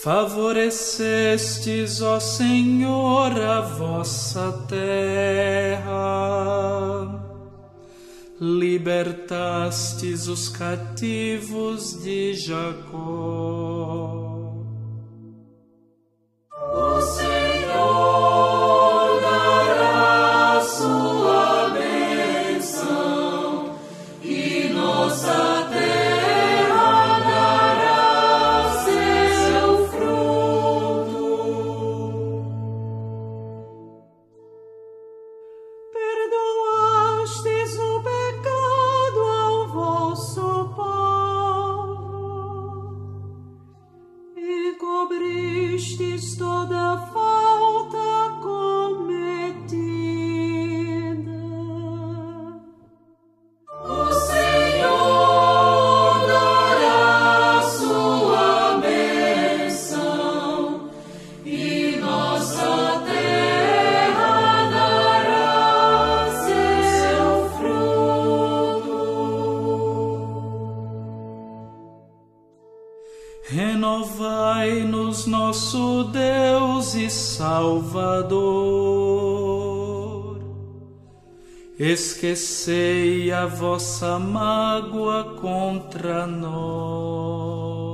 Favorecestes, ó Senhor, a vossa terra, libertastes os cativos de Jacó. O Senhor dará sua bênção e nossa terra dará seu fruto. Perdoastes o pecado ao vosso povo e cobristes toda falta cometida. O Senhor dará sua bênção e nossa terra dará seu fruto. Renovai-nos, nosso Deus e Salvador. Esquecei a vossa mágoa contra nós.